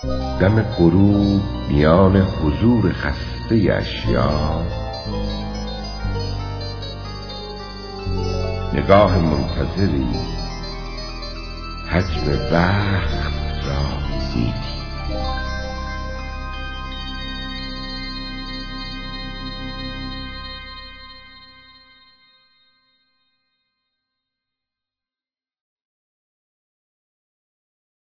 دم غروب میان حضور خسته اشیا، نگاه منتظری حجم وقت را می‌دید.